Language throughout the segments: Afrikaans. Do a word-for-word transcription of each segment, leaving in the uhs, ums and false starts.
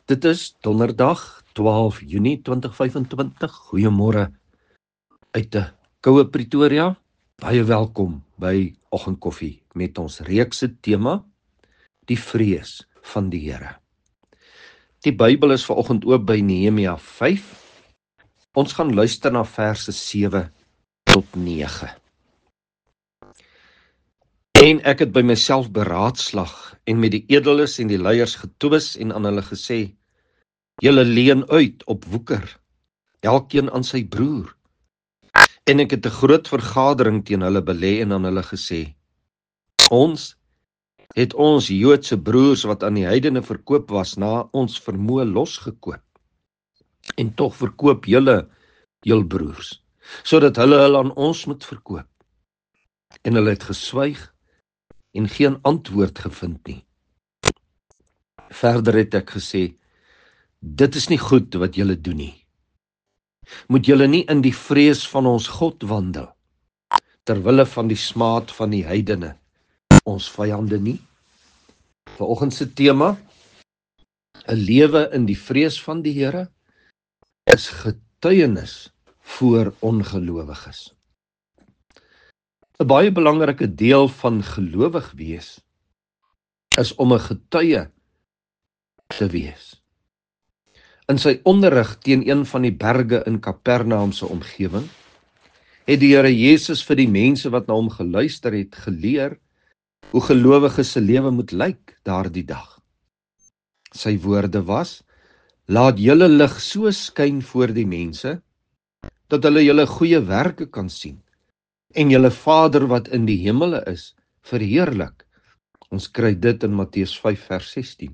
Dit is donderdag twaalf Junie twintig vyfentwintig. Goeiemôre uit 'n koue Pretoria. Baie welkom by Oggendkoffie met ons reekse tema, die vrees van die Here. Die Bybel is vanoggend oop by Nehemia vyf. Ons gaan luister na verse sewe tot nege. En ek het by myself beraadslag en met die edeles en die leiers getwis en aan hulle gesê: julle leen uit op woeker, elkeen aan sy broer. En ek het 'n groot vergadering teen hulle belê en aan hulle gesê: ons het ons Joodse broers wat aan die heidene verkoop was na ons vermoë losgekoop. En tog verkoop julle jul broers, sodat hulle hulle aan ons moet verkoop. En hulle het geswyg en geen antwoord gevind nie. Verder het ek gesê: dit is nie goed wat julle doen nie. Moet julle nie in die vrees van ons God wandel, terwille van die smaad van die heidene, ons vyande nie? Vanoggend se tema, 'n lewe in die vrees van die Here, is getuienis voor ongelowiges. 'n Baie belangrike deel van gelowig wees is om 'n getuie te wees. In sy onderrig teen een van die berge in Kapernaum se omgewing, het die Here Jesus vir die mense wat na hom geluister het, geleer hoe gelowiges se lewe moet lyk daardie dag. Sy woorde was: laat julle lig so skyn voor die mense, dat hulle julle goeie werke kan sien, en julle Vader wat in die hemele is, verheerlik. Ons kry dit in Matteus vyf vers sestien.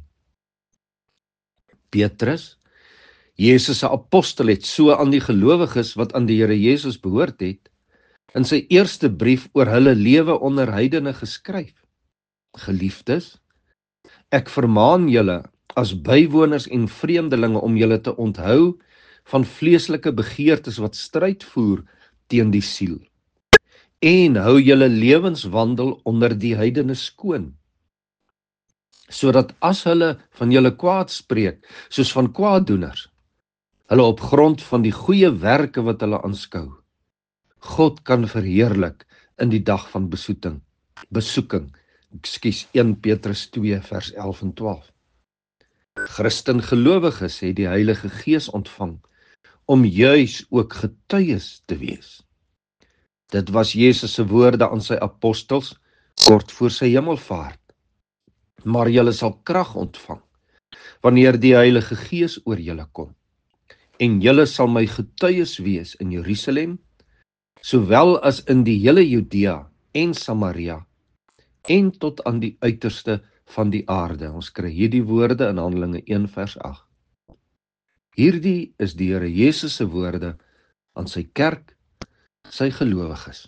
Petrus, Jesus se apostel, het so aan die gelowiges wat aan die Here Jesus behoort het, in sy eerste brief oor hulle lewe onder heidene geskryf: geliefdes, ek vermaan julle as bywoners en vreemdelinge om julle te onthou van vleeslike begeertes wat stryd voer teen die siel, en hou julle lewenswandel onder die heidene skoon, sodat as hulle van julle kwaad spreek, soos van kwaaddoeners, hulle op grond van die goeie werke wat hulle aanskou, God kan verheerlik in die dag van besoeking, besoeking, ekskuus, een Petrus twee vers elf en twaalf. Christen gelowiges het die Heilige Gees ontvang om juis ook getuies te wees. Dit was Jesus se woorde aan sy apostels kort voor sy hemelvaart. Maar julle sal krag ontvang wanneer die Heilige Gees oor julle kom, en julle sal my getuies wees in Jerusalem, sowel as in die hele Judea en Samaria, en tot aan die uiterste van die aarde. Ons kry hierdie woorde in Handelinge een vers agt. Hierdie is die Here Jesus se woorde aan sy kerk, sy gelowiges.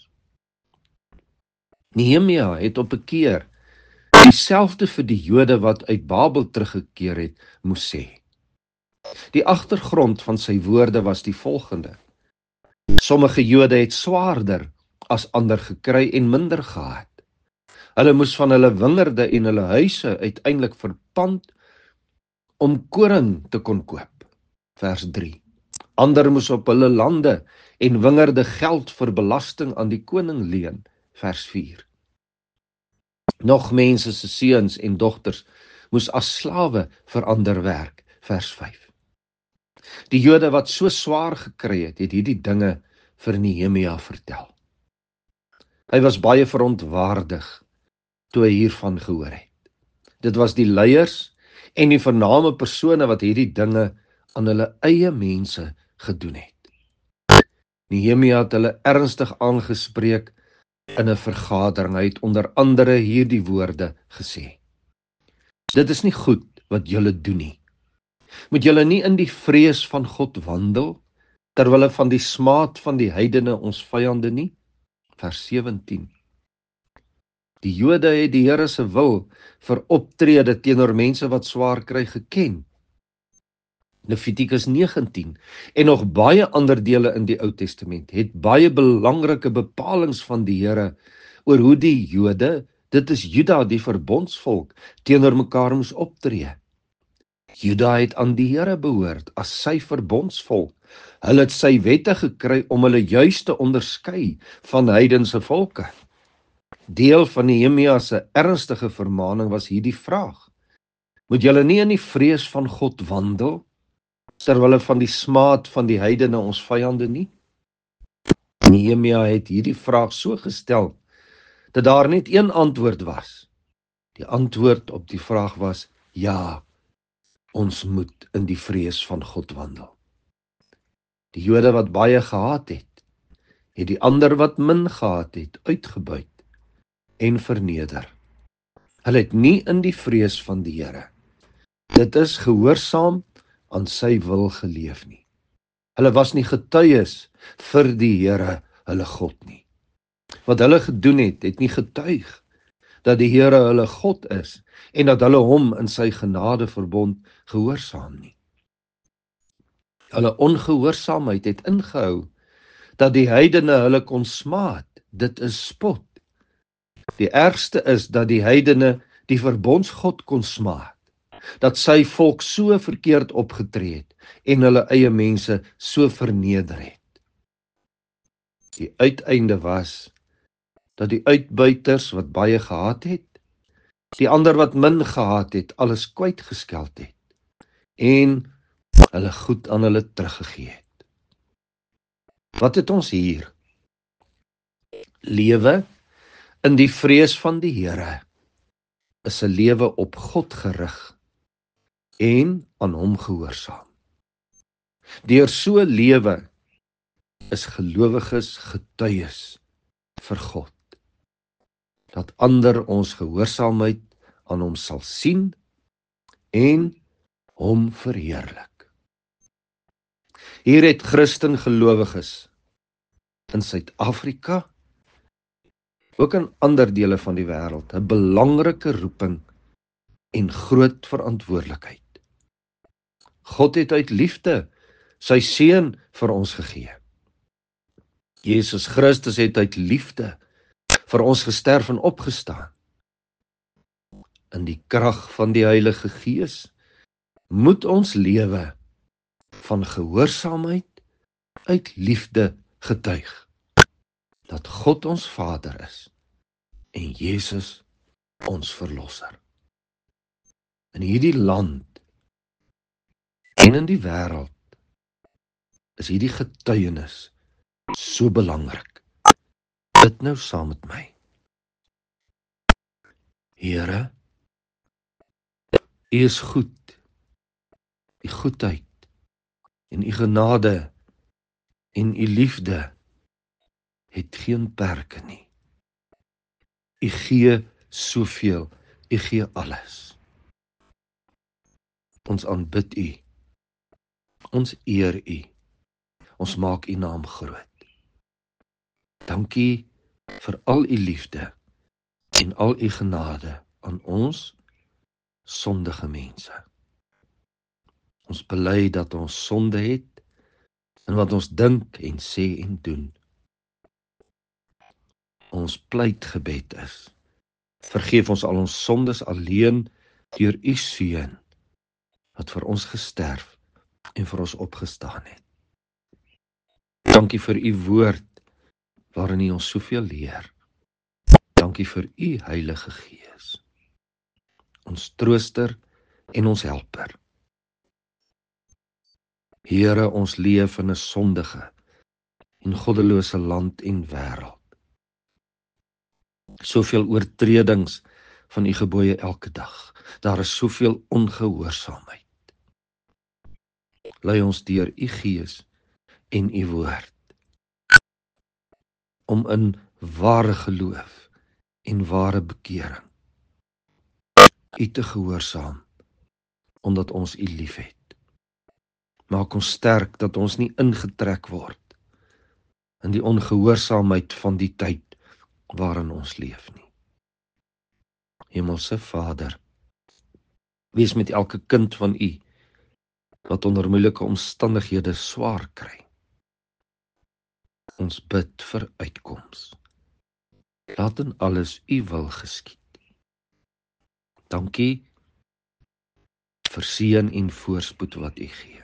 Nehemia het op 'n keer dieselfde vir die Jode wat uit Babel teruggekeer het, moes sê. Die agtergrond van sy woorde was die volgende: sommige Jode het swaarder as ander gekry en minder gehad. Hulle moes van hulle wingerde en hulle huise uiteindelik verpand om koring te kon koop. Vers drie. Ander moes op hulle lande en wingerde geld vir belasting aan die koning leen. Vers vier. Nog mense se seuns en dogters moes as slawe vir ander werk. Vers vyf. Die Jode wat so swaar gekry het, het hierdie dinge vir Nehemia vertel. Hy was baie verontwaardig toe hy hiervan gehoor het. Dit was die leiers en die vername persone wat hierdie dinge aan hulle eie mense gedoen het. Nehemia het hulle ernstig aangespreek in 'n vergadering. Hy het onder andere hierdie woorde gesê: dit is nie goed wat julle doen nie. Moet julle nie in die vrees van God wandel, terwille van die smaad van die heidene ons vyande nie? Vers sewentien. Die Jode het die Here se wil vir optrede teenoor mense wat swaar kry geken. Levitikus negentien en nog baie ander dele in die Ou Testament het baie belangrike bepalings van die Here oor hoe die Jode, dit is Juda, die verbondsvolk, teenoor mekaar moes optree. Juda het aan die Here behoort as sy verbondsvolk. Hulle het sy wette gekry om hulle juis te onderskei van heidense volke. Deel van Nehemia se ernstige vermaning was hierdie vraag: moet julle nie in die vrees van God wandel, terwille van die smaad van die heidene ons vyande nie? Nehemia het hierdie vraag so gestel, dat daar net een antwoord was. Die antwoord op die vraag was, ja, ons moet in die vrees van God wandel. Die Jode wat baie gehaat het, het die ander wat min gehaat het, uitgebuit en verneder. Hulle het nie in die vrees van die Here, dit is gehoorsaam aan sy wil geleef nie. Hulle was nie getuies vir die Here, hulle God nie. Wat hulle gedoen het, het nie getuig dat die Here hulle God is en dat hulle hom in sy genadeverbond gehoorsaam nie. Hulle ongehoorsaamheid het ingehou dat die heidene hulle kon smaad. Dit is spot. Die ergste is dat die heidene die verbondsgod kon smaad, dat sy volk so verkeerd opgetree het en hulle eie mense so verneder het. Die uiteinde was dat die uitbuiters wat baie gehaat het, die ander wat min gehaat het, alles kwytgeskeld het en hulle goed aan hulle teruggegee het. Wat het ons hier? Lewe in die vrees van die Here is 'n lewe op God gerig en aan hom gehoorsaam. Deur so lewe is gelowiges getuies vir God, dat ander ons gehoorsaamheid aan hom sal sien en hom verheerlik. Hier het Christen gelowiges in Suid-Afrika, ook in ander dele van die wêreld, 'n belangrike roeping en groot verantwoordelikheid. God het uit liefde sy seun vir ons gegee. Jesus Christus het uit liefde vir ons gesterf en opgestaan. In die krag van die Heilige Gees moet ons lewe van gehoorsaamheid uit liefde getuig, dat God ons Vader is en Jesus ons Verlosser. In hierdie land en in die wêreld is hierdie getuienis so belangrik. Bid nou saam met my. Here, U is goed. U goedheid en U genade en U liefde het geen perke nie. U gee soveel, U gee alles. Ons aanbid U. Ons eer U. Ons maak U naam groot. Dankie vir al U liefde en al U genade aan ons sondige mense. Ons bely dat ons sonde het in wat ons dink en sê en doen. Ons pleitgebed is: vergeef ons al ons sondes alleen deur U seun wat vir ons gesterf en vir ons opgestaan het. Dankie vir U woord waarin U ons soveel leer. Dankie vir U Heilige Gees, ons trooster en ons helper. Here, ons leef in 'n sondige en goddelose land en wêreld. Soveel oortredings van U gebooie elke dag. Daar is soveel ongehoorsaamheid. Lei ons deur U Gees en U woord om in ware geloof en ware bekering U te gehoorsaam, omdat ons U liefhet. Maak ons sterk dat ons nie ingetrek word in die ongehoorsaamheid van die tyd waarin ons leef nie. Hemelse Vader, wees met elke kind van U wat onder moeilike omstandighede swaar kry. Ons bid vir uitkoms. Laat in alles U wil geskied. Dankie Verseën en voorspoed wat U gee.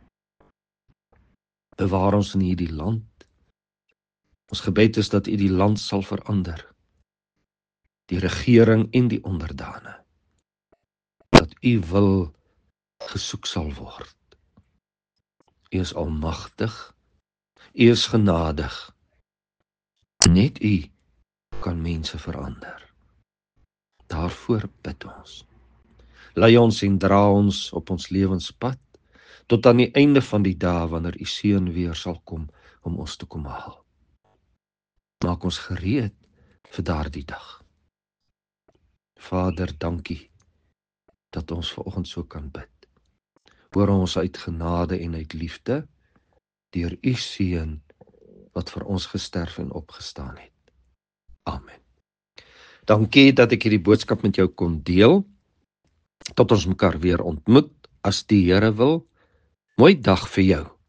Bewaar ons in hierdie land. Ons gebed is dat U die land sal verander. Die regering en die onderdane. Dat U wil gesoek sal word. U is almagtig. U is genadig. Net U kan mense verander. Daarvoor bid ons. Lei ons en dra ons op ons lewenspad, tot aan die einde van die dae, wanneer U Seun weer sal kom, om ons te kom haal. Maak ons gereed vir daardie dag. Vader, dankie, dat ons vanoggend so kan bid. Hoor ons uit genade en uit liefde, deur U Seun, wat vir ons gesterf en opgestaan het. Amen. Dankie dat ek hierdie boodskap met jou kon deel. Tot ons mekaar weer ontmoet, as die Here wil. Mooi dag vir jou.